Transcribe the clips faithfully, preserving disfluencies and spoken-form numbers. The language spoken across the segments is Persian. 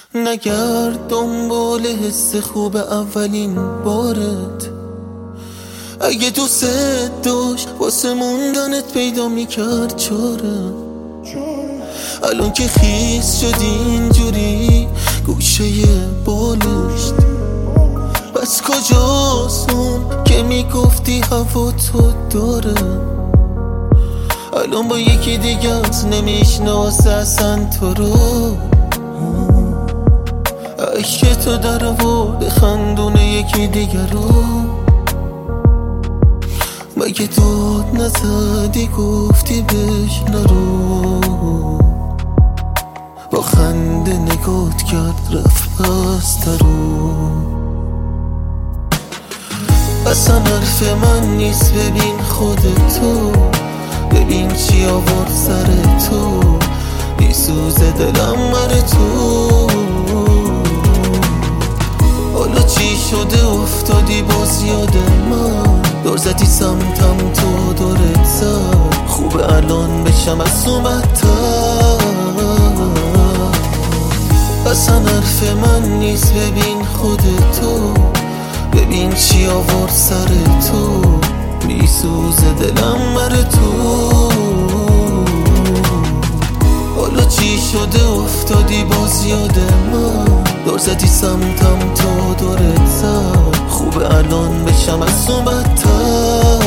نگرد دنبال حس خوب اولین بارت. اگه دوست داشت واسه موندنت پیدا میکرد چاره. الان که خیس شدی اینجوری گوشه بالشت، بس کجاست اون که میگفتی هوا تو داره؟ الان با یکی دیگت نمیشناسه اصلا تو رو. عشق تو در آورد خندونه یکی دیگر رو. مگه داد نزدی گفتی بهش نرو؟ با خنده نگات کرد رفت پسترو. اصلا حرف من نیست ببین خودتو، ببین چی آورد سر تو. میسوزه دلم مر تو. حالا چی شده افتادی باز یاد من؟ دور زدی سمتم تو دورت زد. خوبه الان بشم از اون بدتر. اصلا حرف من نیست ببین خودتو، ببین چی آورد سر تو. میسوزه دلم مر تو. حالا چی شده افتادی باز یاد من؟ دور زدی سمتم تو دورت زد. خوبه الان بشم از اون بدتر.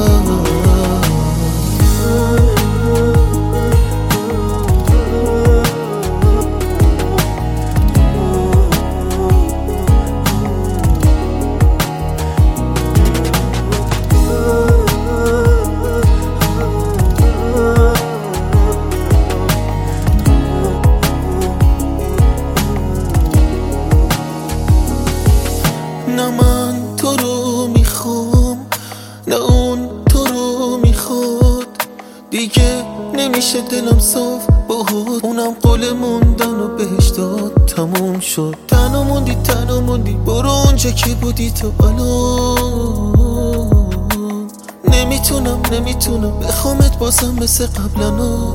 نه من تو رو میخوام نه اون تو رو میخواد. دیگه نمیشه دلم صاف باهات. اونم قول موندن و بهش داد. تموم شد تنها موندی تنها موندی. برو اونجا که بودی تو الان. نمیتونم نمیتونم بخوامت بازم مثل قبلنا.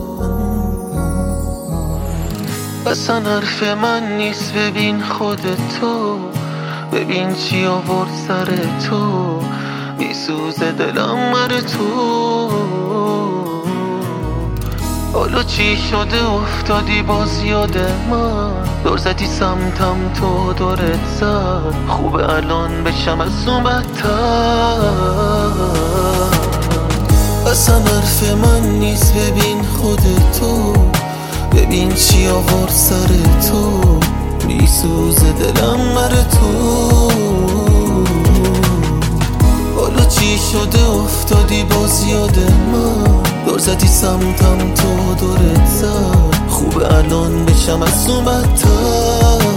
اصلا حرف من نیست ببین خودتو، ببین چی آورد سر تو. میسوزه دلم مر تو. حالا چی شده افتادی باز یاد من؟ دور زدی سمتم تو دورت زد. خوبه الان بشم از اون بدتر. اصلا حرف من نیست ببین خودتو، ببین چی آورد سر تو. میسوزه دلم مر تو. حالا چی شده افتادی باز یاد من؟ دور زدی سمتم تو دورت زد. خوبه الان بشم از اون بدتر.